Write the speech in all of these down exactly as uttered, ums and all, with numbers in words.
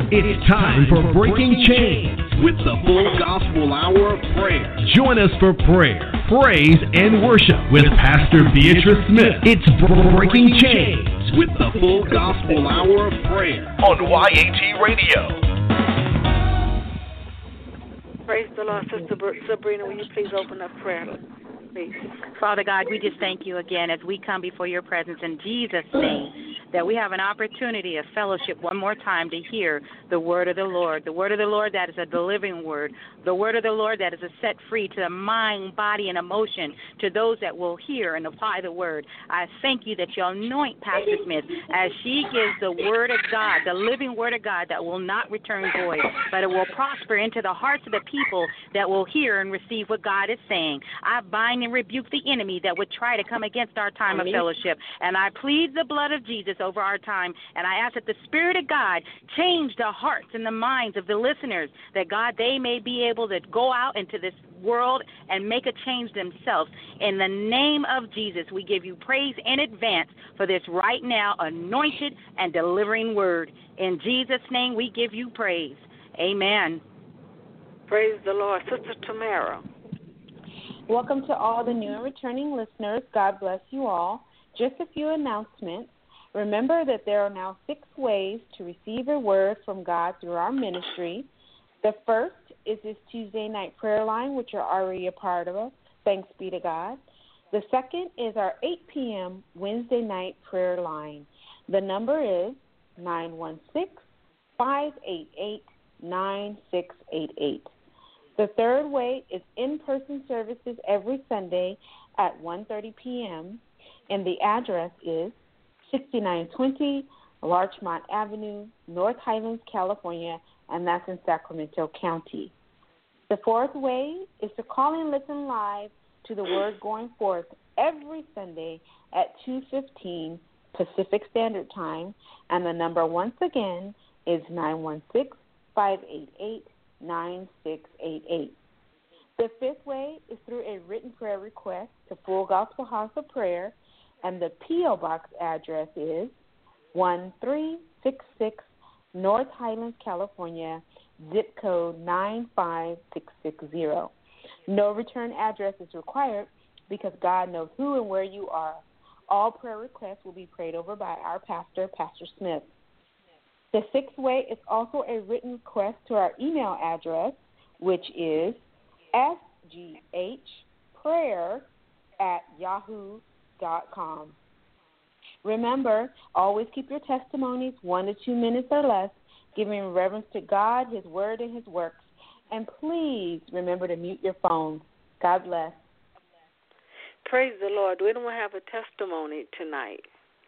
It's time for Breaking Chains with the Full Gospel Hour of Prayer. Join us for prayer, praise, and worship with Pastor Beatrice Smith. It's Breaking Chains with the Full Gospel Hour of Prayer on Y A T Radio. Praise the Lord. Sister Sabrina, will you please open up prayer, please? Father God, we just thank you again as we come before your presence in Jesus' name, that we have an opportunity of fellowship one more time to hear the word of the Lord, the word of the Lord that is a delivering word, the word of the Lord that is a set free to the mind, body, and emotion to those that will hear and apply the word. I thank you that you anoint Pastor Smith as she gives the word of God, the living word of God that will not return void, but it will prosper into the hearts of the people that will hear and receive what God is saying. I bind and rebuke the enemy that would try to come against our time of fellowship, and I plead the blood of Jesus over our time, and I ask that the Spirit of God change the hearts and the minds of the listeners, that God, they may be able to go out into this world and make a change themselves. In the name of Jesus, we give you praise in advance for this right now anointed and delivering word. In Jesus' name, we give you praise. Amen. Praise the Lord. Sister Tamara. Welcome to all the new and returning listeners. God bless you all. Just a few announcements. Remember that there are now six ways to receive a word from God through our ministry. The first is this Tuesday night prayer line, which you're already a part of. Thanks be to God. The second is our eight p.m. Wednesday night prayer line. The number is nine one six, five eight eight, nine six eight eight. The third way is in-person services every Sunday at one thirty p.m., and the address is sixty-nine twenty Larchmont Avenue, North Highlands, California, and that's in Sacramento County. The fourth way is to call and listen live to the word going forth every Sunday at two fifteen Pacific Standard Time, and the number once again is nine one six, five eight eight, nine six eight eight. The fifth way is through a written prayer request to Full Gospel House of Prayer, and the P O. Box address is one three six six North Highlands, California, zip code nine five six six zero. No return address is required because God knows who and where you are. All prayer requests will be prayed over by our pastor, Pastor Smith. The sixth way is also a written request to our email address, which is s g h prayer at yahoo dot com. Remember, always keep your testimonies one to two minutes or less, giving reverence to God, His Word, and His works. And please remember to mute your phone. God bless. Praise the Lord. Do anyone have a testimony tonight?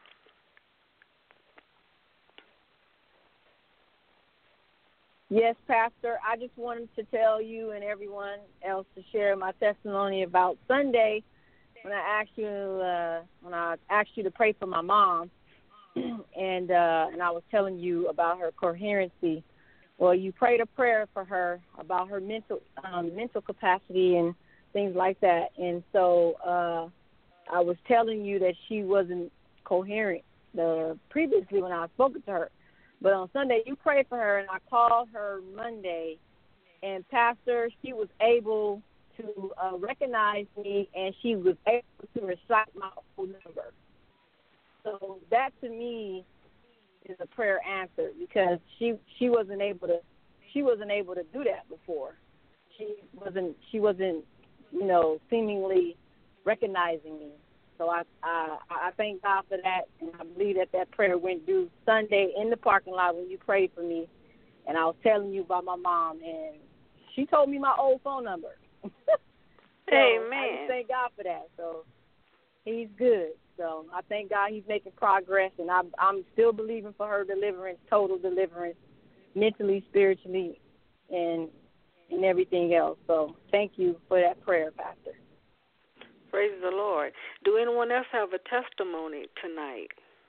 Yes, Pastor. I just wanted to tell you and everyone else to share my testimony about Sunday when I asked you uh, when I asked you to pray for my mom, and uh, and I was telling you about her coherency. Well, you prayed a prayer for her about her mental um, mental capacity and things like that, and so uh, I was telling you that she wasn't coherent the previously when I spoke to her. But on Sunday, you prayed for her, and I called her Monday, and Pastor, she was able to uh, recognize me, and she was able to recite my whole number. So that, to me, is a prayer answered because she she wasn't able to she wasn't able to do that before. She wasn't she wasn't you know seemingly recognizing me. So I, I I thank God for that, and I believe that that prayer went due Sunday in the parking lot when you prayed for me, and I was telling you about my mom, and she told me my old phone number. so Amen. I just thank God for that. So He's good. So I thank God He's making progress, and I'm, I'm still believing for her deliverance, total deliverance, mentally, spiritually, and and everything else. So thank you for that prayer, Pastor. Praise the Lord. Do anyone else have a testimony tonight?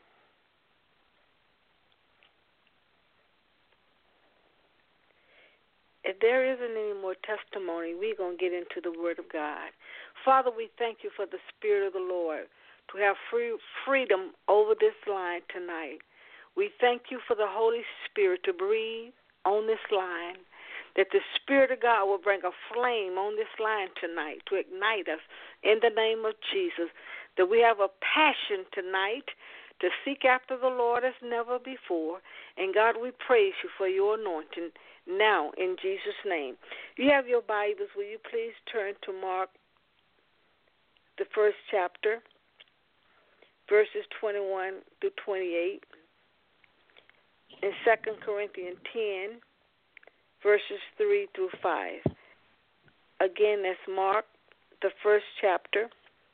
If there isn't any more testimony, we're going to get into the Word of God. Father, we thank you for the Spirit of the Lord to have free freedom over this line tonight. We thank you for the Holy Spirit to breathe on this line, that the Spirit of God will bring a flame on this line tonight to ignite us in the name of Jesus, that we have a passion tonight to seek after the Lord as never before. And God, we praise you for your anointing now in Jesus' name. You have your Bibles. Will you please turn to Mark, the first chapter, verses twenty-one through twenty-eight, and Second Corinthians ten, verses three through five. Again, that's Mark, the first chapter,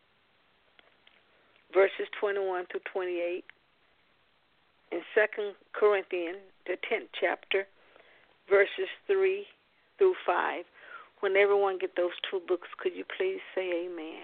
verses twenty-one through twenty-eight, and Second Corinthians, the tenth chapter, verses three through five. When everyone get those two books, could you please say amen?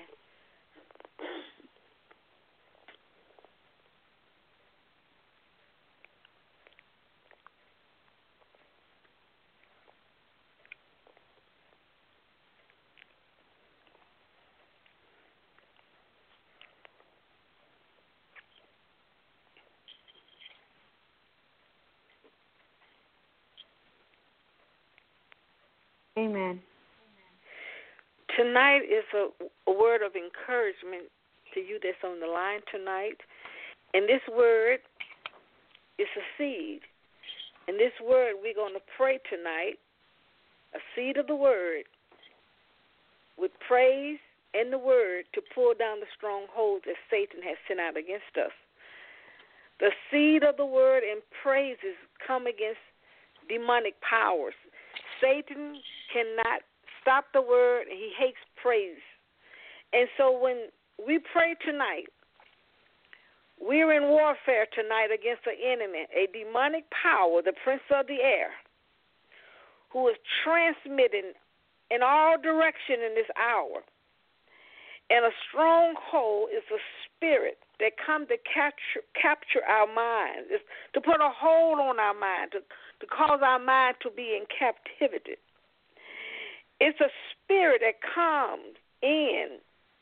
Amen. Tonight is a, a word of encouragement to you that's on the line tonight. And this word is a seed. And this word, we're going to pray tonight, a seed of the word, with praise and the word to pull down the strongholds that Satan has sent out against us. The seed of the word and praises come against demonic powers. Satan cannot stop the word, and he hates praise. And so when we pray tonight, we're in warfare tonight against the enemy, a demonic power, the prince of the air, who is transmitting in all direction in this hour. And a stronghold is a spirit that comes to capture, capture our minds, it's to put a hold on our mind, to, to cause our mind to be in captivity. It's a spirit that comes in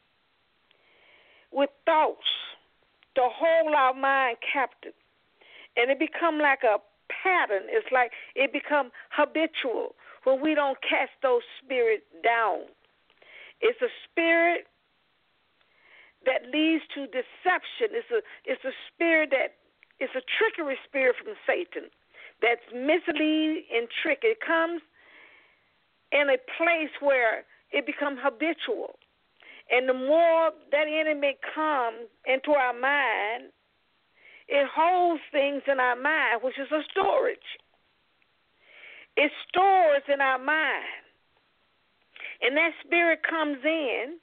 with thoughts to hold our mind captive. And it become like a pattern. It's like it become habitual when we don't cast those spirits down. It's a spirit that leads to deception. It's a it's a spirit that it's a trickery spirit from Satan that's misleading and trick. It comes in a place where it becomes habitual. And the more that enemy comes into our mind, it holds things in our mind, which is a storage. It stores in our mind. And that spirit comes in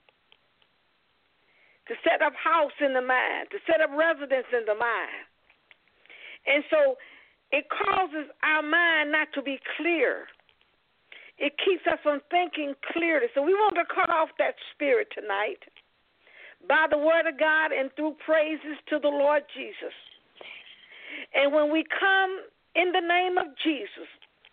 to set up house in the mind, to set up residence in the mind. And so it causes our mind not to be clear. It keeps us from thinking clearly. So we want to cut off that spirit tonight by the word of God and through praises to the Lord Jesus. And when we come in the name of Jesus,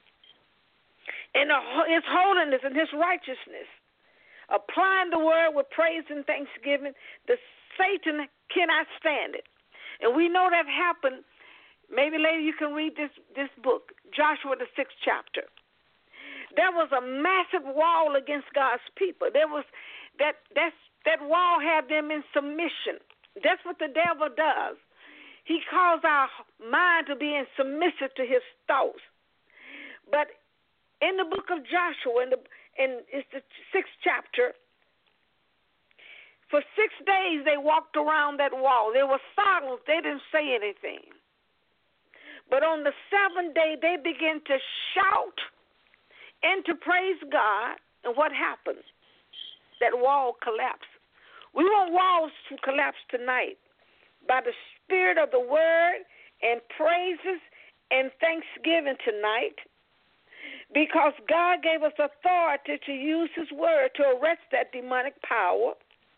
in his holiness and his righteousness, applying the word with praise and thanksgiving, the Satan cannot stand it. And we know that happened. Maybe later you can read this, this book, Joshua, the sixth chapter. There was a massive wall against God's people. There was that that's, that wall had them in submission. That's what the devil does. He calls our mind to be in submission to his thoughts. But in the book of Joshua, in the in it's the sixth chapter, for six days they walked around that wall. They were silent. They didn't say anything. But on the seventh day, they began to shout and to praise God. And what happened? That wall collapsed. We want walls to collapse tonight by the spirit of the word and praises and thanksgiving tonight, because God gave us authority to use his word to arrest that demonic power,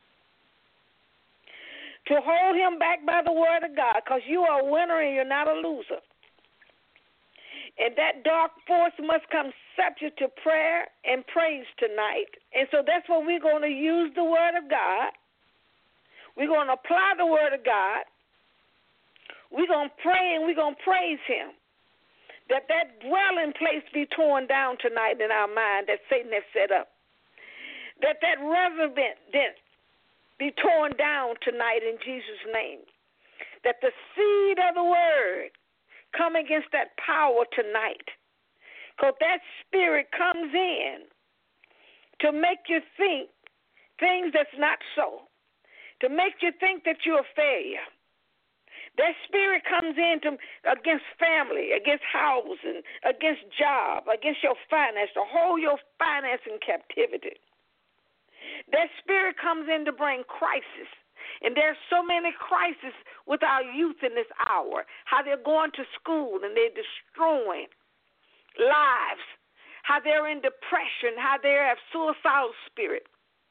to hold him back by the word of God, because you are a winner and you're not a loser. And that dark force must come subject to prayer and praise tonight. And so that's what we're going to use the word of God. We're going to apply the word of God. We're going to pray and we're going to praise him. that that dwelling place be torn down tonight in our mind that Satan has set up. That that residence be torn down tonight in Jesus' name. That the seed of the word come against that power tonight. Because that spirit comes in to make you think things that's not so. To make you think that you're a failure. That spirit comes in to, against family, against housing, against job, against your finance, to hold your finance in captivity. That spirit comes in to bring crisis. And there's so many crises with our youth in this hour, how they're going to school and they're destroying lives, how they're in depression, how they have suicidal spirit,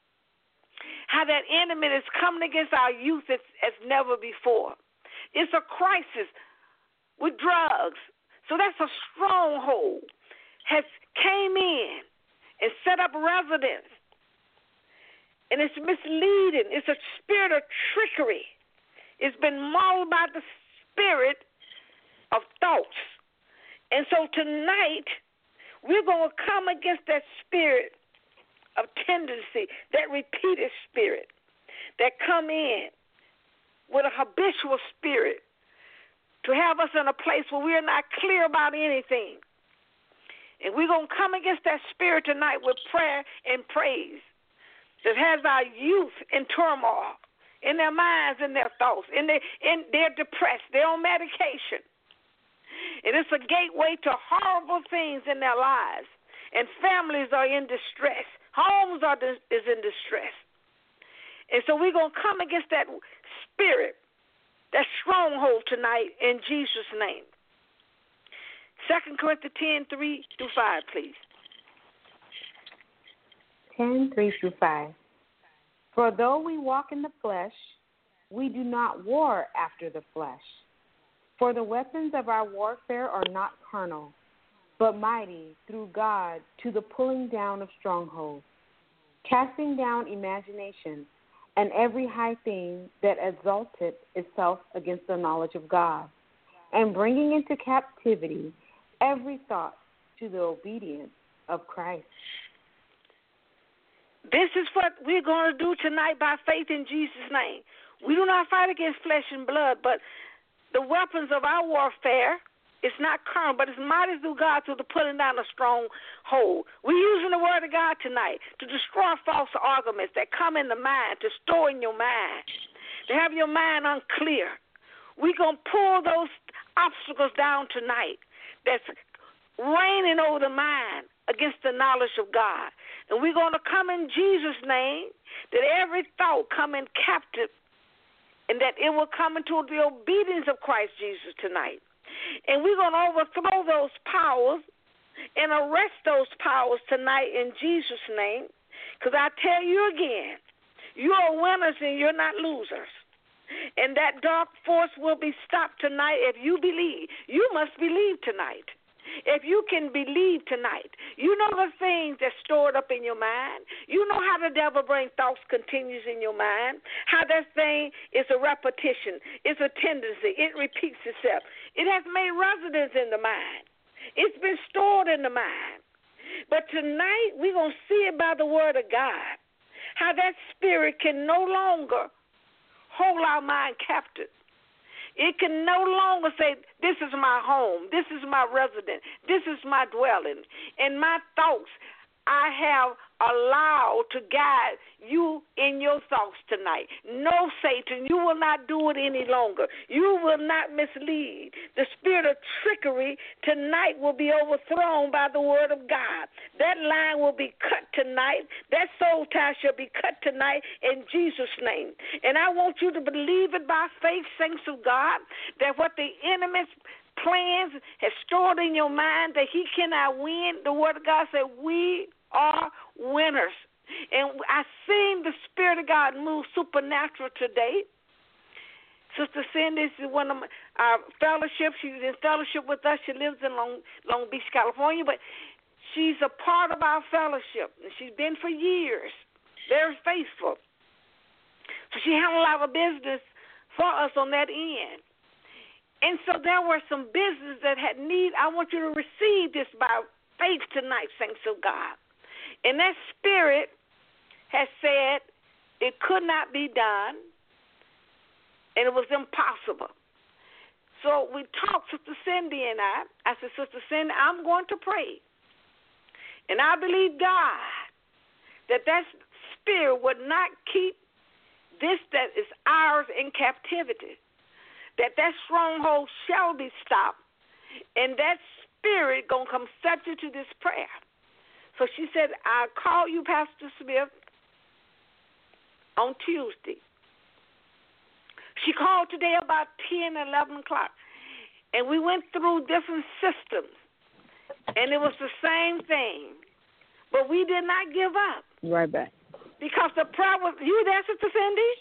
how that enemy is coming against our youth as, as never before. It's a crisis with drugs. So that's a stronghold has came in and set up residence. And it's misleading. It's a spirit of trickery. It's been mauled by the spirit of thoughts. And so tonight, we're going to come against that spirit of tendency, that repeated spirit that come in with a habitual spirit to have us in a place where we're not clear about anything. And we're going to come against that spirit tonight with prayer and praise that has our youth in turmoil, in their minds and their thoughts, and they, and they're depressed, they're on medication. And it's a gateway to horrible things in their lives. And families are in distress. Homes are is in distress. And so we're going to come against that spirit, that stronghold tonight in Jesus' name. Second Corinthians ten, three through five, please. ten, three through five. For though we walk in the flesh, we do not war after the flesh. For the weapons of our warfare are not carnal, but mighty through God to the pulling down of strongholds, casting down imaginations and every high thing that exalteth itself against the knowledge of God, and bringing into captivity every thought to the obedience of Christ. This is what we're going to do tonight by faith in Jesus' name. We do not fight against flesh and blood, but the weapons of our warfare is not carnal, but it's mighty through God through the pulling down of stronghold. We're using the word of God tonight to destroy false arguments that come in the mind, to store in your mind, to have your mind unclear. We're going to pull those obstacles down tonight that's reigning over the mind against the knowledge of God. And we're going to come in Jesus' name, that every thought come in captive, and that it will come into the obedience of Christ Jesus tonight. And we're going to overthrow those powers and arrest those powers tonight in Jesus' name. Because I tell you again, you are winners and you're not losers. And that dark force will be stopped tonight if you believe. You must believe tonight. If you can believe tonight, you know the things that's stored up in your mind. You know how the devil brings thoughts continues in your mind, how that thing is a repetition, it's a tendency, it repeats itself. It has made residence in the mind. It's been stored in the mind. But tonight we're going to see it by the word of God, how that spirit can no longer hold our mind captive. It can no longer say, this is my home, this is my residence, this is my dwelling. And my thoughts, I have allowed to guide you in your thoughts tonight. No, Satan, you will not do it any longer. You will not mislead. The spirit of trickery tonight will be overthrown by the word of God. That line will be cut tonight. That soul tie shall be cut tonight in Jesus' name. And I want you to believe it by faith, saints of God, that what the enemy's plans has stored in your mind, that he cannot win. The word of God said, we are winners. And I seen the Spirit of God move supernatural today. Sister Cindy is one of my, our fellowships. She's in fellowship with us. She lives in Long, Long Beach, California, but she's a part of our fellowship, and she's been for years, very faithful. So she handled our business for us on that end. And so there were some businesses that had need. I want you to receive this by faith tonight, saints of God. And that spirit has said it could not be done, and it was impossible. So we talked, Sister Cindy and I. I said, Sister Cindy, I'm going to pray. And I believe God that that spirit would not keep this that is ours in captivity, that that stronghold shall be stopped, and that spirit going to come subject to this prayer. So she said, I'll call you, Pastor Smith, on Tuesday. She called today about ten, eleven o'clock, and we went through different systems, and it was the same thing. But we did not give up. Right back. Because the prayer was, you there, Sister Cindy?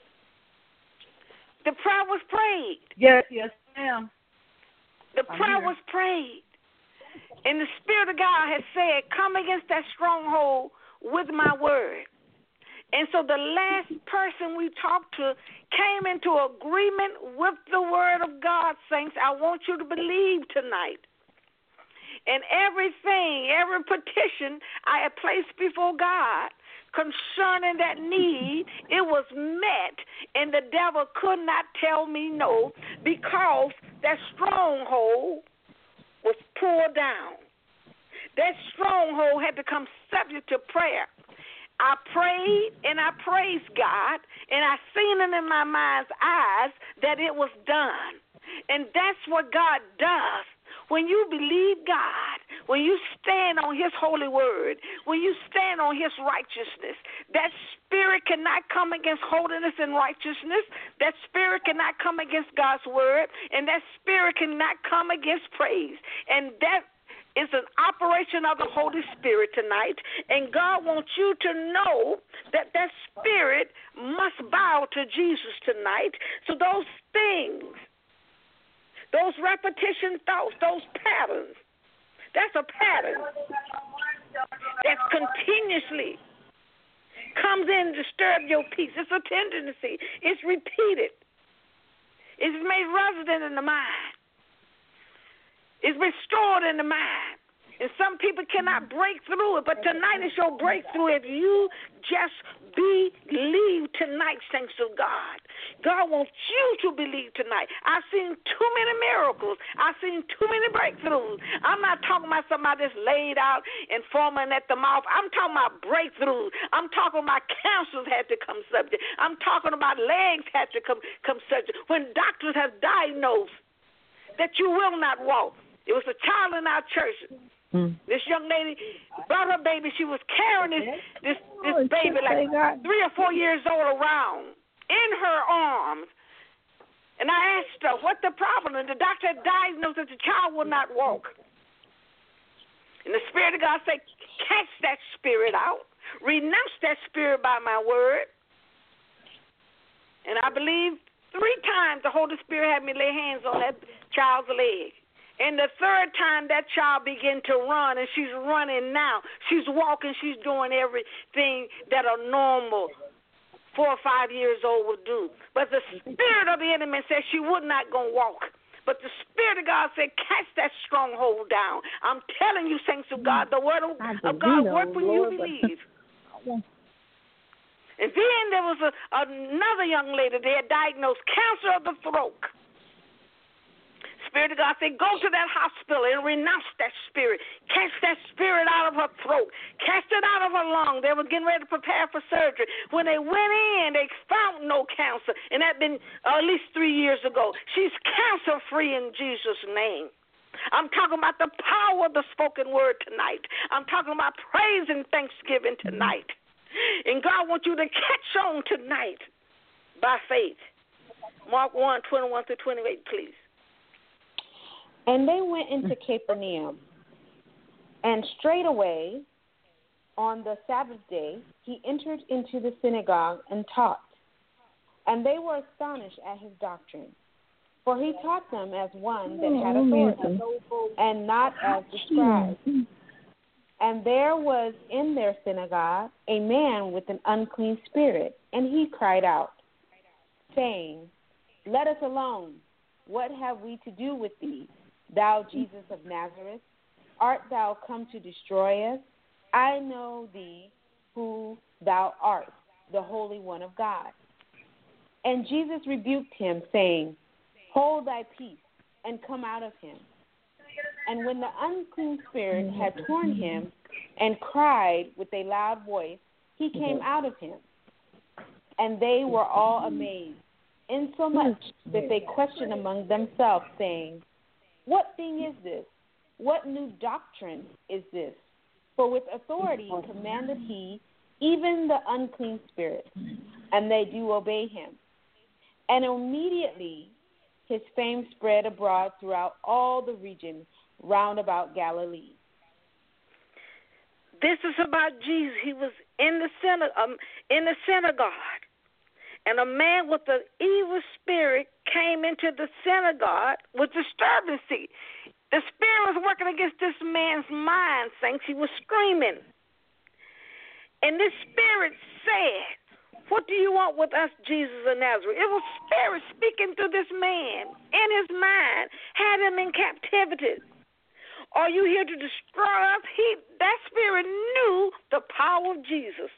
The prayer was prayed. Yes, yes, ma'am. The prayer was prayed. And the Spirit of God has said, come against that stronghold with my word. And so the last person we talked to came into agreement with the word of God, saints. I want you to believe tonight. And everything, every petition I had placed before God concerning that need, it was met, and the devil could not tell me no, because that stronghold was pulled down. That stronghold had to come subject to prayer. I prayed and I praised God, and I seen it in my mind's eyes that it was done. And that's what God does. When you believe God, when you stand on his holy word, when you stand on his righteousness, that spirit cannot come against holiness and righteousness. That spirit cannot come against God's word, and that spirit cannot come against praise. And that is an operation of the Holy Spirit tonight, and God wants you to know that that spirit must bow to Jesus tonight. So those things, those repetition thoughts, those patterns, that's a pattern that continuously comes in to disturb your peace. It's a tendency. It's repeated. It's made resident in the mind. It's been stored in the mind. And some people cannot break through it, but tonight is your breakthrough if you just believe tonight, saints of God. God wants you to believe tonight. I've seen too many miracles. I've seen too many breakthroughs. I'm not talking about somebody that's laid out and foaming at the mouth. I'm talking about breakthroughs. I'm talking about cancers had to come subject. I'm talking about legs had to come, come subject. When doctors have diagnosed that you will not walk. It was a child in our church. Mm. This young lady brought her baby. She was carrying this this, this oh, baby like three or four years old around in her arms. And I asked her what the problem, and the doctor had diagnosed that the child would not walk. And the Spirit of God said, cast that spirit out. Renounce that spirit by my word. And I believe three times the Holy Spirit had me lay hands on that child's leg. And the third time that child began to run, and she's running now. She's walking. She's doing everything that a normal four or five years old would do. But the spirit of the enemy said she would not go walk. But the Spirit of God said, cast that stronghold down. I'm telling you, saints of God, the word of, of God work when you believe. And then there was a, another young lady. They had diagnosed cancer of the throat. Spirit of God said, go to that hospital and renounce that spirit. Cast that spirit out of her throat. Cast it out of her lung. They were getting ready to prepare for surgery. When they went in, they found no cancer, and that had been uh, at least three years ago. She's cancer-free in Jesus' name. I'm talking about the power of the spoken word tonight. I'm talking about praise and thanksgiving tonight. And God wants you to catch on tonight by faith. Mark one, twenty-one through twenty-eight, please. And they went into Capernaum, and straightway on the Sabbath day he entered into the synagogue and taught. And they were astonished at his doctrine, for he taught them as one that had authority, and not as the scribes. And there was in their synagogue a man with an unclean spirit, and he cried out, saying, let us alone. what have we to do with thee, thou Jesus of Nazareth? Art thou come to destroy us? I know thee who thou art, the Holy One of God. And Jesus rebuked him, saying, Hold thy peace, and come out of him. And when the unclean spirit had torn him, and cried with a loud voice, he came out of him. And they were all amazed, insomuch that they questioned among themselves, saying, What thing is this? What new doctrine is this? For with authority commanded he even the unclean spirit, and they do obey him. And immediately his fame spread abroad throughout all the region round about Galilee. This is about Jesus. He was in the synagogue, um, in the synagogue, and a man with an evil spirit came into the synagogue with disturbancy. The spirit was working against this man's mind, saints. He was screaming. And this spirit said, What do you want with us, Jesus of Nazareth? It was spirit speaking to this man in his mind, had him in captivity. Are you here to destroy us? He, that spirit knew the power of Jesus.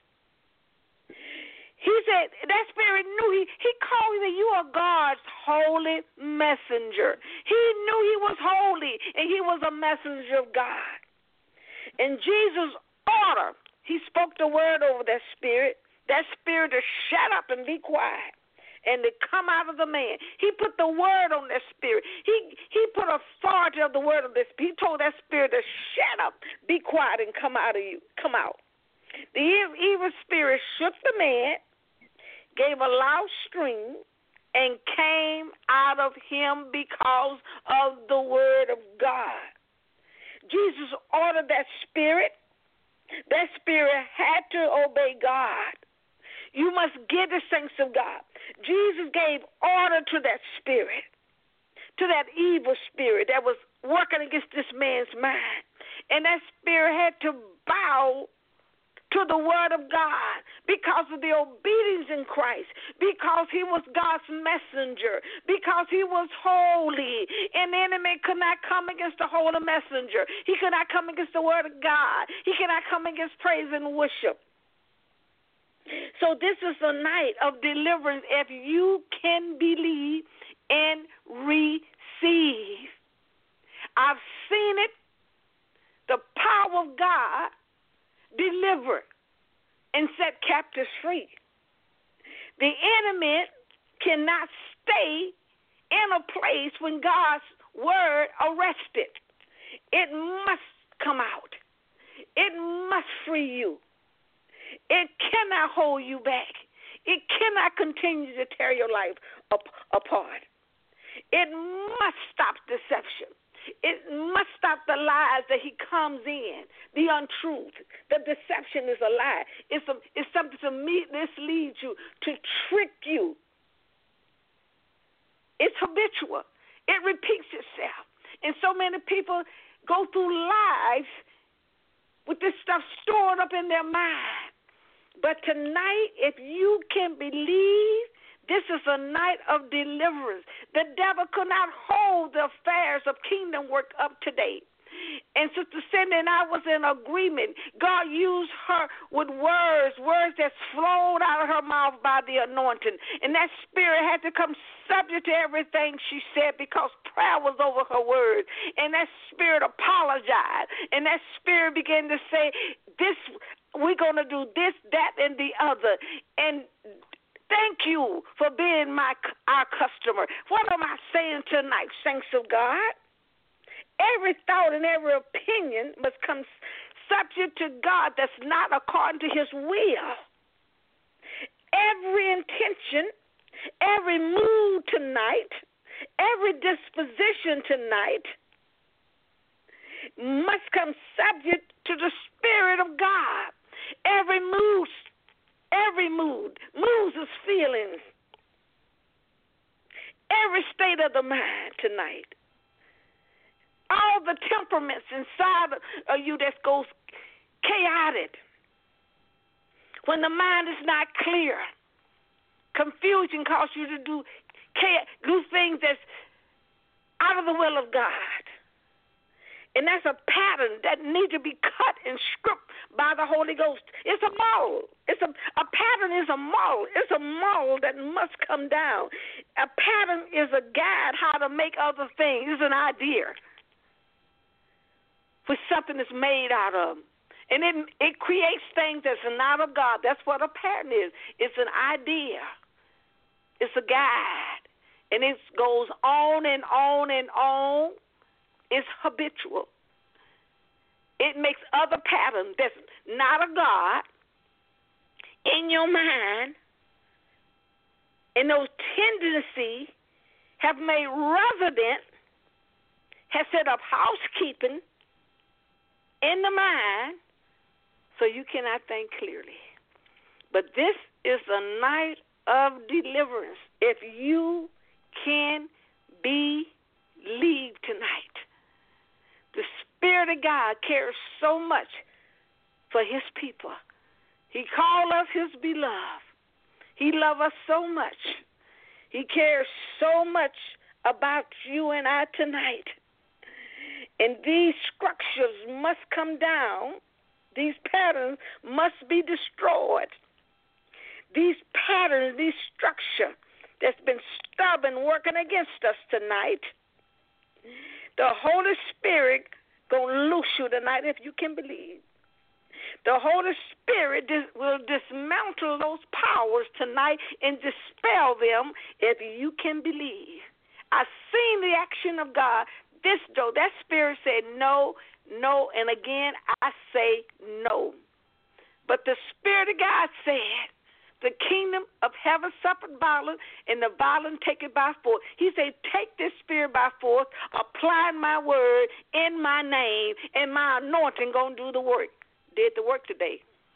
He said, that spirit knew, he, he called that you are God's holy messenger. He knew he was holy, and he was a messenger of God. And Jesus' order, he spoke the word over that spirit, that spirit to shut up and be quiet, and to come out of the man. He put the word on that spirit. He he put authority of the word of this. He told that spirit to shut up, be quiet, and come out of you. Come out. The evil spirit shook the man, gave a loud scream, and came out of him because of the word of God. Jesus ordered that spirit. That spirit had to obey God. You must give the saints of God. Jesus gave order to that spirit, to that evil spirit that was working against this man's mind. And that spirit had to bow to the word of God because of the obedience in Christ, because he was God's messenger, because he was holy, and the enemy could not come against the holy messenger. He could not come against the word of God. He could not come against praise and worship. So this is a night of deliverance if you can believe and receive. I've seen it, the power of God deliver and set captives free. The enemy cannot stay in a place when God's word arrests it. It must come out. It must free you. It cannot hold you back. It cannot continue to tear your life up, apart. It must stop deception. It must stop the lies that he comes in, the untruth. The deception is a lie. It's, a, it's something to mislead you, to trick you. It's habitual. It repeats itself. And so many people go through lives with this stuff stored up in their mind. But tonight, if you can believe, this is a night of deliverance. The devil could not hold the affairs of kingdom work up to date. And Sister Cindy and I was in agreement. God used her with words, words that flowed out of her mouth by the anointing. And that spirit had to come subject to everything she said because prayer was over her words. And that spirit apologized. And that spirit began to say, "This, we're going to do this, that, and the other." And thank you for being my our customer. What am I saying tonight, saints of God? Every thought and every opinion must come subject to God that's not according to his will. Every intention, every mood tonight, every disposition tonight must come subject to the Spirit of God. Every mood, every mood, moods is feelings. Every state of the mind tonight. All the temperaments inside of you that goes chaotic. When the mind is not clear, confusion causes you to do do things that's out of the will of God. And that's a pattern that needs to be cut and stripped by the Holy Ghost. It's a moral. It's a, a pattern is a moral. It's a moral that must come down. A pattern is a guide how to make other things. It's an idea for something that's made out of. And it, it creates things that's not of God. That's what a pattern is. It's an idea. It's a guide. And it goes on and on and on. It's habitual. It makes other patterns that's not of God in your mind, and those tendencies have made resident, have set up housekeeping in the mind, so you cannot think clearly. But this is a night of deliverance. If you can believe tonight. The Spirit of God cares so much for his people. He called us his beloved. He loves us so much. He cares so much about you and I tonight. And these structures must come down. These patterns must be destroyed. These patterns, these structure that's been stubborn working against us tonight, the Holy Spirit going to loose you tonight if you can believe. The Holy Spirit dis- will dismantle those powers tonight and dispel them if you can believe. I've seen the action of God. This, though, that spirit said no, no, and again I say no. But the Spirit of God said, the kingdom of heaven suffered violence, and the violent take it by force. He said, take this spirit by force, apply my word in my name, and my anointing going to do the work. Did the work today.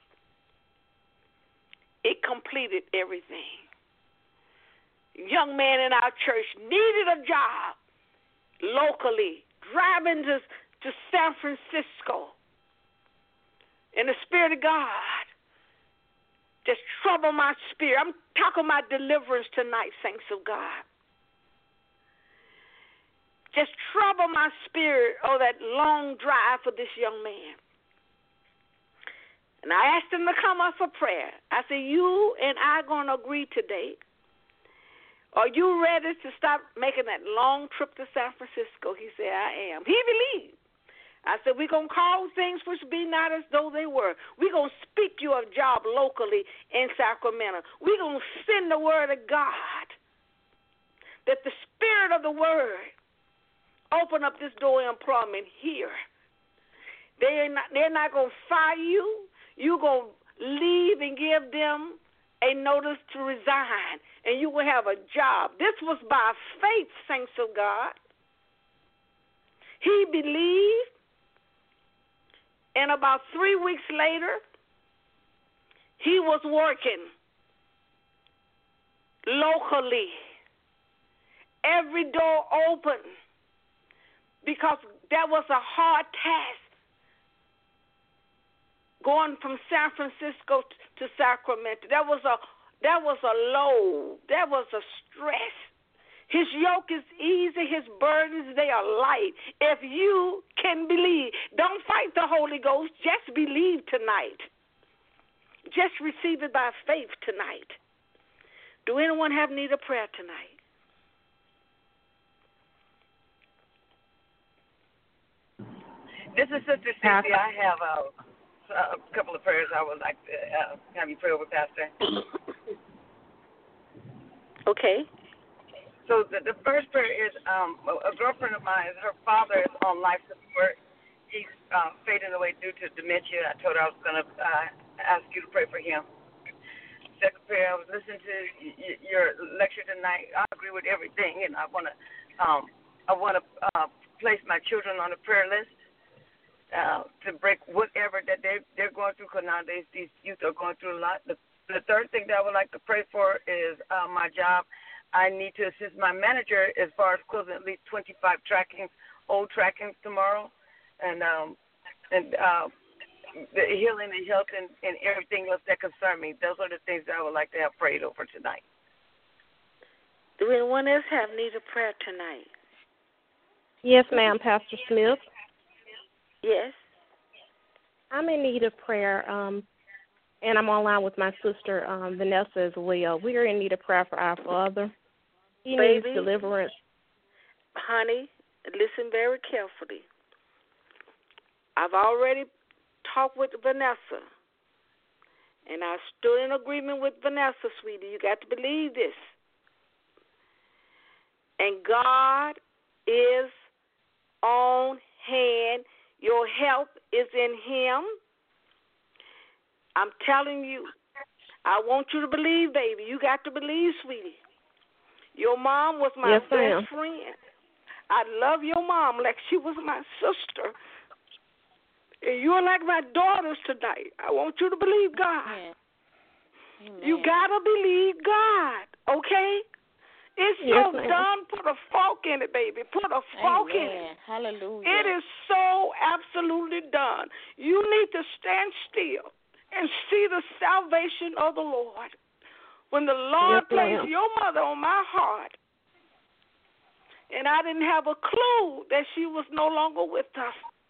It completed everything. Young man in our church needed a job locally, driving to, to San Francisco. And the Spirit of God just trouble my spirit. I'm talking about deliverance tonight, saints of God. Just trouble my spirit, oh, that long drive for this young man. And I asked him to come up for prayer. I said, you and I are going to agree today. Are you ready to stop making that long trip to San Francisco? He said, I am. He believed. I said, we're going to call things which be not as though they were. We're going to speak you a job locally in Sacramento. We're going to send the word of God, that the Spirit of the word open up this door of employment here. They're not, they're not going to fire you. You're going to leave and give them a notice to resign, and you will have a job. This was by faith, saints of God. He believed. And about three weeks later, he was working locally. Every door open, because that was a hard task, going from San Francisco to Sacramento. That was a that was a load. That was a stress. His yoke is easy, his burdens, they are light. If you can believe, don't fight the Holy Ghost, just believe tonight. Just receive it by faith tonight. Do anyone have need of prayer tonight? This is Sister Cynthia. I have a, a couple of prayers I would like to uh, have you pray over, Pastor. Okay. So the, the first prayer is um, a, a girlfriend of mine, her father is on life support. He's uh, fading away due to dementia. I told her I was going to uh, ask you to pray for him. Second prayer, I was listening to y- your lecture tonight. I agree with everything, and I want to um, I want to uh, place my children on the prayer list uh, to break whatever that they they're going through. Because nowadays these youth are going through a lot. The, the third thing that I would like to pray for is uh, my job. I need to assist my manager as far as closing at least twenty-five trackings, old trackings tomorrow, and um, and uh, the healing and health and, and everything else that concern me. Those are the things that I would like to have prayed over tonight. Do anyone else have need of prayer tonight? Yes, ma'am, Pastor Smith. Yes. I'm in need of prayer, um, and I'm online with my sister, um, Vanessa, as well. We are in need of prayer for our father. He Baby, needs deliverance. Honey, listen very carefully. I've already talked with Vanessa, and I stood in agreement with Vanessa, sweetie. You got to believe this. And God is on hand. Your help is in Him. I'm telling you, I want you to believe, baby. You got to believe, sweetie. Your mom was my yes, best ma'am. friend. I love your mom like she was my sister. And you're like my daughters tonight. I want you to believe God. Amen. Amen. You got to believe God, okay? It's yes, so ma'am. done. Put a fork in it, baby. Put a fork Amen. in it. Hallelujah. It is so absolutely done. You need to stand still and see the salvation of the Lord. When the Lord yes, placed ma'am. your mother on my heart, and I didn't have a clue that she was no longer with us.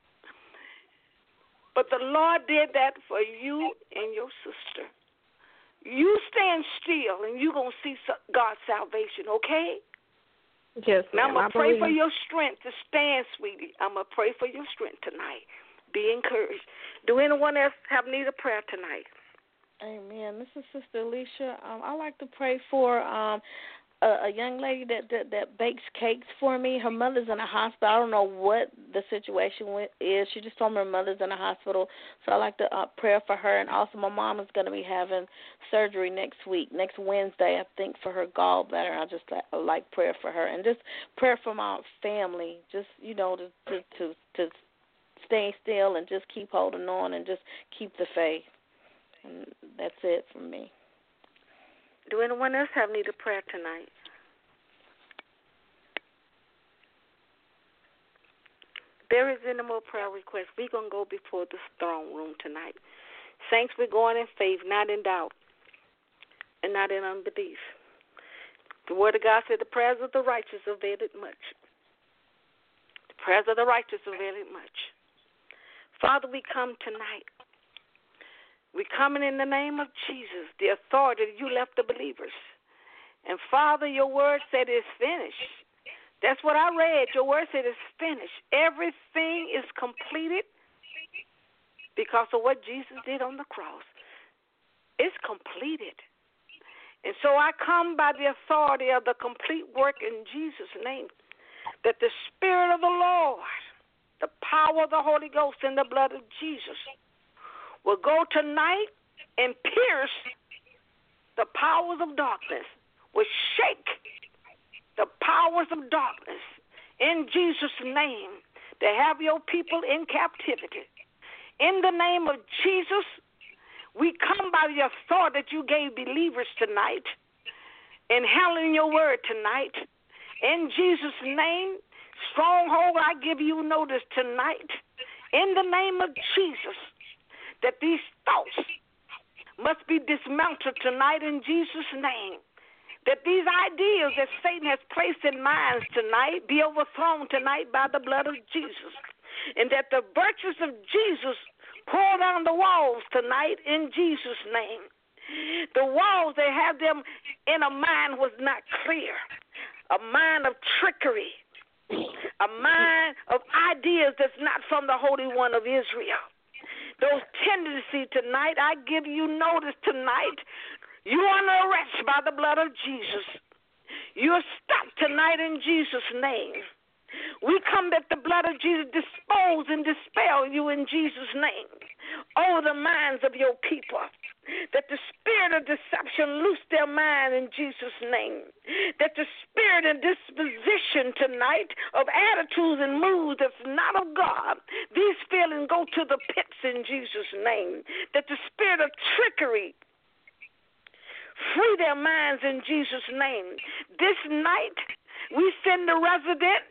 But the Lord did that for you and your sister. You stand still, and you're going to see God's salvation, okay? Yes, Now, ma'am. I'm going I to pray believe. for your strength to stand, sweetie. I'm going to pray for your strength tonight. Be encouraged. Do anyone else have need of prayer tonight? Amen. This is Sister Alicia. Um, I like to pray for um, a, a young lady that, that that bakes cakes for me. Her mother's in a hospital. I don't know what the situation with is. She just told me her mother's in a hospital, so I like to uh, pray for her. And also, my mom is going to be having surgery next week, next Wednesday, I think, for her gallbladder. I just like, I like prayer for her, and just prayer for my family. Just you know, to to to, to stay still and just keep holding on and just keep the faith. And that's it from me. Do anyone else have need of prayer tonight? There is any more prayer requests. We're going to go before the throne room tonight. Saints, we're going in faith, not in doubt, and not in unbelief. The Word of God said the prayers of the righteous avail it much. The prayers of the righteous avail it much. Father, we come tonight. We're coming in the name of Jesus, the authority that you left the believers. And, Father, your word said it's finished. That's what I read. Your word said it's finished. Everything is completed because of what Jesus did on the cross. It's completed. And so I come by the authority of the complete work in Jesus' name, that the Spirit of the Lord, the power of the Holy Ghost, and the blood of Jesus will go tonight and pierce the powers of darkness, will shake the powers of darkness in Jesus' name to have your people in captivity. In the name of Jesus, we come by the authority that you gave believers tonight and handling your word tonight. In Jesus' name, stronghold, I give you notice tonight. In the name of Jesus, that these thoughts must be dismantled tonight in Jesus' name. That these ideas that Satan has placed in minds tonight be overthrown tonight by the blood of Jesus. And that the virtues of Jesus pour down the walls tonight in Jesus' name. The walls that have them in a mind was not clear. A mind of trickery. A mind of ideas that's not from the Holy One of Israel. Those tendencies tonight, I give you notice tonight, you are under arrest by the blood of Jesus. You're stopped tonight in Jesus' name. We come that the blood of Jesus dispose and dispel you in Jesus' name over the minds of your people. That the spirit of deception loose their mind in Jesus' name. That the spirit and disposition tonight of attitudes and moods that's not of God, these feelings go to the pits in Jesus' name. That the spirit of trickery free their minds in Jesus' name. This night, we send the resident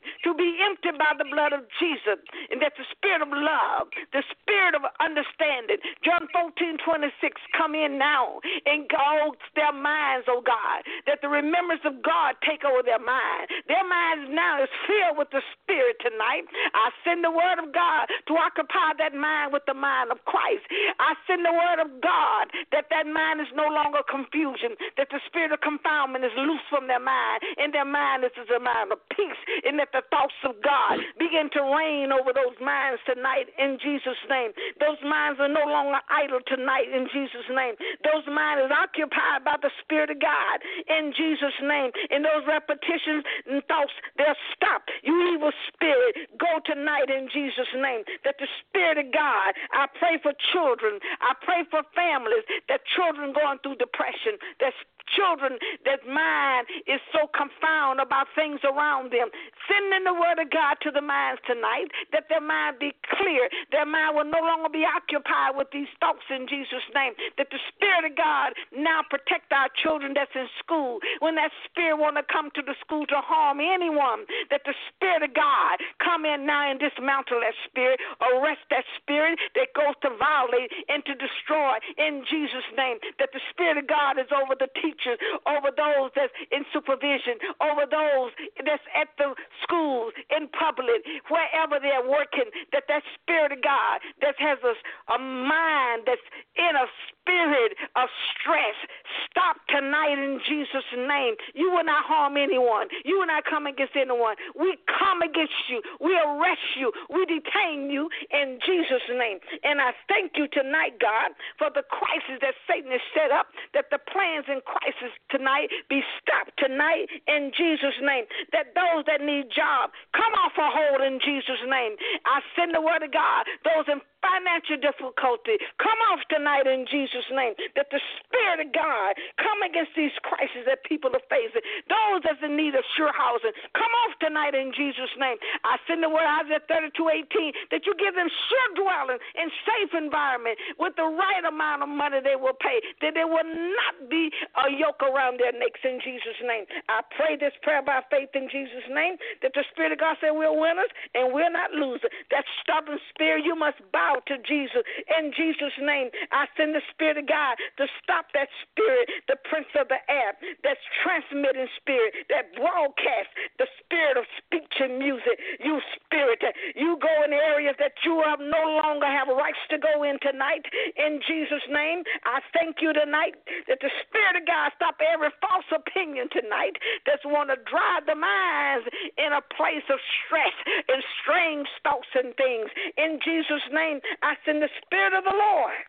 to be emptied by the blood of Jesus, and that the spirit of love, the spirit of understanding, John fourteen twenty-six, come in now and guard their minds, oh God, that the remembrance of God take over their mind. Their minds now is filled with the Spirit tonight. I send the word of God to occupy that mind with the mind of Christ. I send the word of God that that mind is no longer confusion, that the spirit of confoundment is loose from their mind, and their mind is a mind of peace, and that the thoughts of God begin to reign over those minds tonight in Jesus' name. Those minds are no longer idle tonight in Jesus' name. Those minds are occupied by the Spirit of God in Jesus' name. And those repetitions and thoughts, they'll stop. You evil spirit, go tonight in Jesus' name. That the Spirit of God, I pray for children, I pray for families, that children going through depression, that children that mind is so confounded about things around them. Sending the word of God to the minds tonight, that their mind be clear. Their mind will no longer be occupied with these thoughts in Jesus' name. That the Spirit of God now protect our children that's in school. When that spirit want to come to the school to harm anyone, that the Spirit of God come in now and dismantle that spirit, arrest that spirit that goes to violate and to destroy in Jesus' name. That the Spirit of God is over the teacher, over those that's in supervision, over those that's at the schools, in public, wherever they're working, that that Spirit of God that has a, a mind that's in a spirit of stress, stop tonight in Jesus' name. You will not harm anyone. You will not come against anyone. We come against you. We arrest you. We detain you in Jesus' name. And I thank you tonight, God, for the crisis that Satan has set up, that the plans in crisis tonight be stopped tonight in Jesus' name. That those that need job come off a hold in Jesus' name. I send the word of God. Those in financial difficulty come off tonight in Jesus' name. That the Spirit of God come against these crises that people are facing. Those that's in need of sure housing come off tonight in Jesus' name. I send the word Isaiah thirty-two eighteen that you give them sure dwelling and safe environment with the right amount of money they will pay, that there will not be a yoke around their necks in Jesus' name. I pray this prayer by faith in Jesus' name, that the Spirit of God said we're winners and we're not losers. That stubborn spirit, you must bow to Jesus in Jesus' name. I send the Spirit of God to stop that spirit, the prince of the air, that's transmitting spirit, that broadcast, the spirit of speech and music. You spirit, you go in areas that you have no longer have rights to go in tonight in Jesus' name. I thank you tonight that the Spirit of God stop every false opinion tonight that's want to drive the minds in a place of stress and strange thoughts and things. In Jesus' name, I send the Spirit of the Lord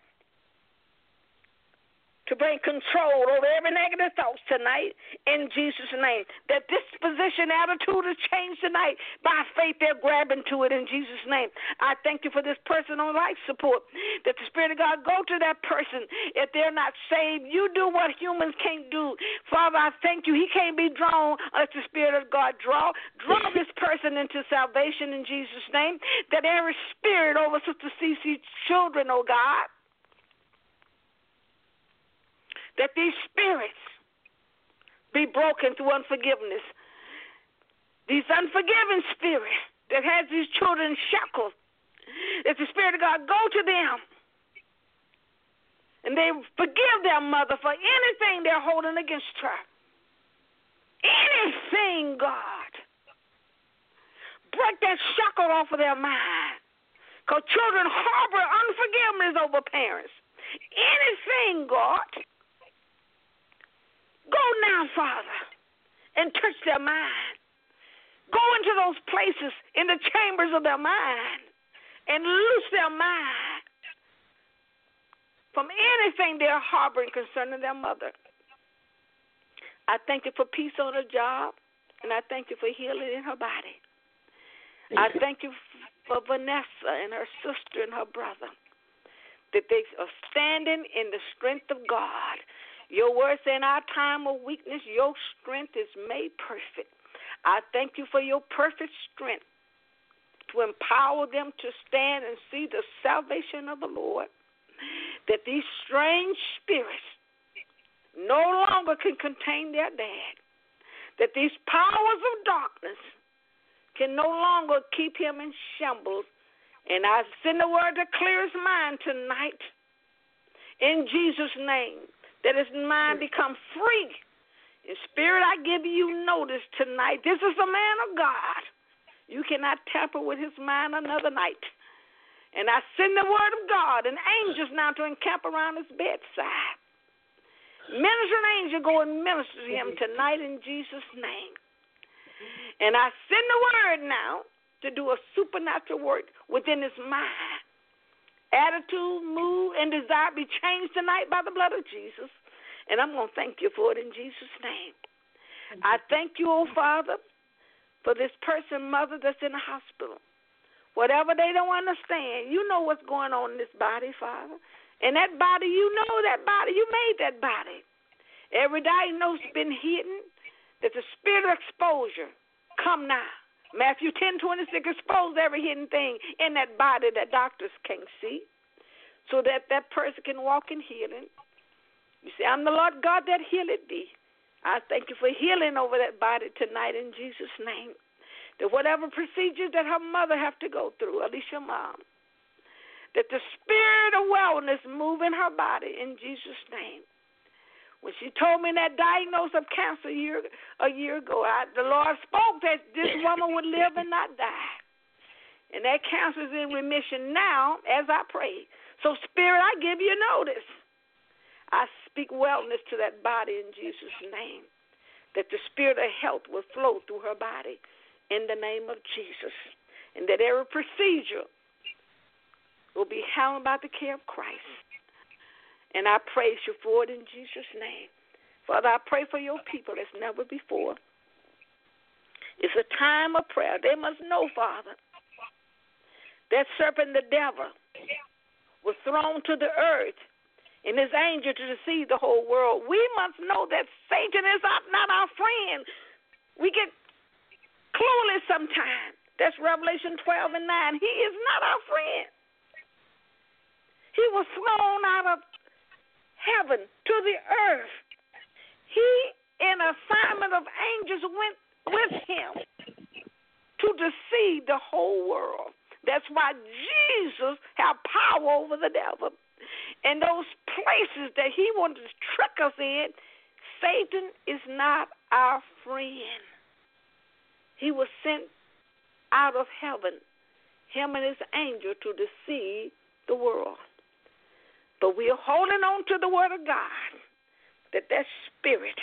to bring control over every negative thoughts tonight in Jesus' name. That disposition, attitude is changed tonight. By faith, they're grabbing to it in Jesus' name. I thank you for this person on life support, that the Spirit of God go to that person. If they're not saved, you do what humans can't do. Father, I thank you. He can't be drawn unless the Spirit of God draw. Draw this person into salvation in Jesus' name. That every spirit over Sister Cece's children, oh God, that these spirits be broken through unforgiveness. These unforgiving spirits that has these children shackled, that the Spirit of God go to them and they forgive their mother for anything they're holding against her. Anything, God. Break that shackle off of their mind. Because children harbor unforgiveness over parents. Anything, God. Go now, Father, and touch their mind. Go into those places in the chambers of their mind and loose their mind from anything they're harboring concerning their mother. I thank you for peace on her job, and I thank you for healing in her body. I thank you for Vanessa and her sister and her brother, that they are standing in the strength of God. Your word said in our time of weakness, your strength is made perfect. I thank you for your perfect strength to empower them to stand and see the salvation of the Lord, that these strange spirits no longer can contain their dad, that these powers of darkness can no longer keep him in shambles. And I send the word to clear his mind tonight in Jesus' name, that his mind become free. In spirit, I give you notice tonight. This is a man of God. You cannot tamper with his mind another night. And I send the word of God and angels now to encamp around his bedside. Minister and angel go and minister to him tonight in Jesus' name. And I send the word now to do a supernatural work within his mind. Attitude, mood, and desire be changed tonight by the blood of Jesus. And I'm going to thank you for it in Jesus' name. I thank you, oh Father, for this person, mother, that's in the hospital. Whatever they don't understand, you know what's going on in this body, Father. And that body, you know that body. You made that body. Every diagnosis has been hidden. That the spirit of exposure come now. Matthew ten twenty-six, expose every hidden thing in that body that doctors can't see, so that that person can walk in healing. You say, I'm the Lord God that healeth thee. I thank you for healing over that body tonight in Jesus' name. That whatever procedures that her mother have to go through, at least your mom, that the spirit of wellness move in her body in Jesus' name. When she told me that diagnosis of cancer a year, a year ago, I, the Lord spoke that this woman would live and not die. And that cancer is in remission now as I pray. So, Spirit, I give you notice. I speak wellness to that body in Jesus' name, that the spirit of health will flow through her body in the name of Jesus, and that every procedure will be handled by the care of Christ. And I praise you for it in Jesus' name. Father, I pray for your people as never before. It's a time of prayer. They must know, Father, that serpent, the devil, was thrown to the earth, and his angel to deceive the whole world. We must know that Satan is not our friend. We get clueless sometimes. That's Revelation twelve and nine. He is not our friend. He was thrown out of heaven to the earth. He, in assignment of angels, went with him to deceive the whole world. That's why Jesus had power over the devil. And those places that he wanted to trick us in, Satan is not our friend. He was sent out of heaven, him and his angel, to deceive the world. But we are holding on to the word of God, that that spirit,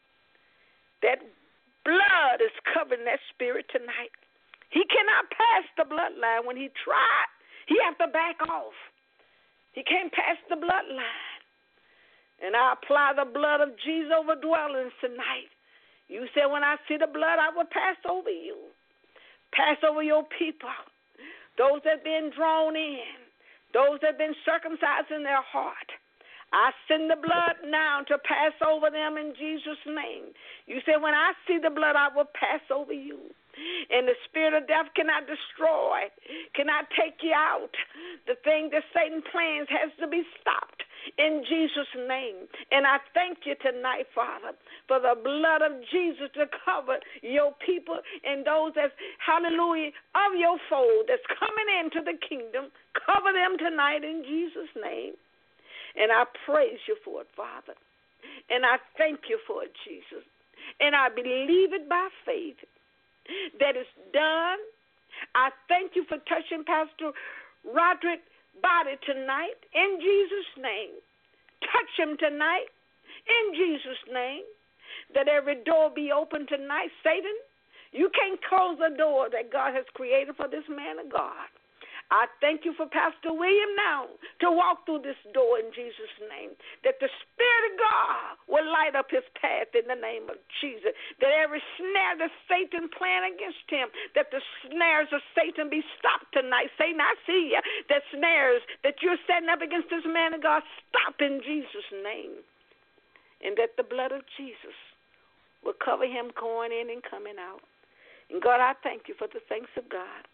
that blood is covering that spirit tonight. He cannot pass the bloodline. When he tried, he has to back off. He can't pass the bloodline. And I apply the blood of Jesus over dwellings tonight. You said, when I see the blood, I will pass over you. Pass over your people. Those that have been drawn in. Those that have been circumcised in their heart. I send the blood now to pass over them in Jesus' name. You said, when I see the blood, I will pass over you. And the spirit of death cannot destroy, cannot take you out. The thing that Satan plans has to be stopped in Jesus' name. And I thank you tonight, Father, for the blood of Jesus to cover your people and those that's, hallelujah, of your fold that's coming into the kingdom. Cover them tonight in Jesus' name. And I praise you for it, Father. And I thank you for it, Jesus. And I believe it by faith that it's done. I thank you for touching Pastor Roderick's body tonight in Jesus' name. Touch him tonight in Jesus' name. That every door be open tonight. Satan, you can't close the door that God has created for this man of God. I thank you for Pastor William now to walk through this door in Jesus' name, that the Spirit of God will light up his path in the name of Jesus, that every snare that Satan planned against him, that the snares of Satan be stopped tonight. Satan, I see you. That snares that you're setting up against this man of God, stop in Jesus' name, and that the blood of Jesus will cover him going in and coming out. And God, I thank you for the thanks of God,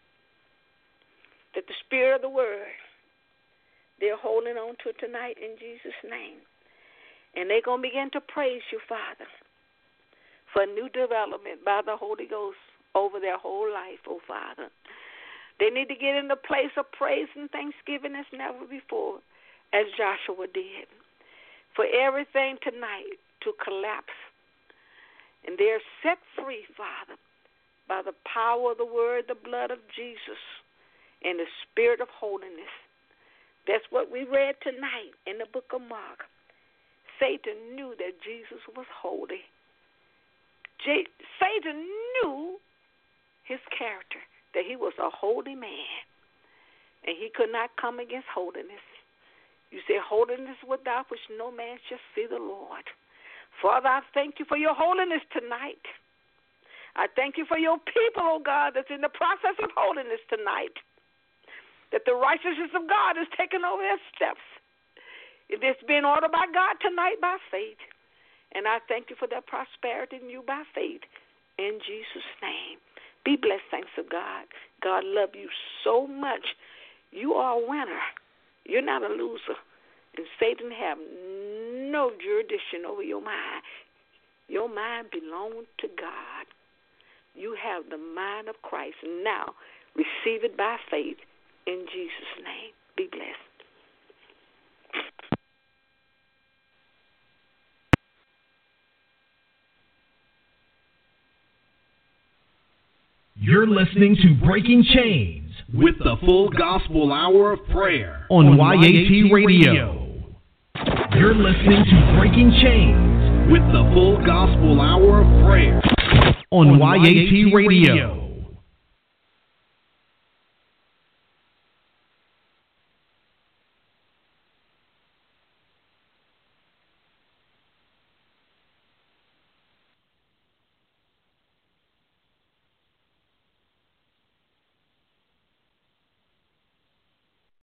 that the spirit of the word, they're holding on to it tonight in Jesus' name. And they're going to begin to praise you, Father, for new development by the Holy Ghost over their whole life, oh Father. They need to get in the place of praise and thanksgiving as never before, as Joshua did, for everything tonight to collapse. And they're set free, Father, by the power of the word, the blood of Jesus, and the spirit of holiness. That's what we read tonight in the book of Mark. Satan knew that Jesus was holy. J- Satan knew his character, that he was a holy man, and he could not come against holiness. You say, holiness without which no man shall see the Lord. Father, I thank you for your holiness tonight. I thank you for your people, oh God, that's in the process of holiness tonight, that the righteousness of God is taking over their steps. It's being ordered by God tonight by faith. And I thank you for that prosperity in you by faith. In Jesus' name. Be blessed, thanks of God. God love you so much. You are a winner. You're not a loser. And Satan have no jurisdiction over your mind. Your mind belongs to God. You have the mind of Christ. Now, receive it by faith in Jesus' name. Be blessed. You're listening to Breaking Chains with the Full Gospel Hour of Prayer on Y A T Radio. You're listening to Breaking Chains with the Full Gospel Hour of Prayer on Y A T Radio.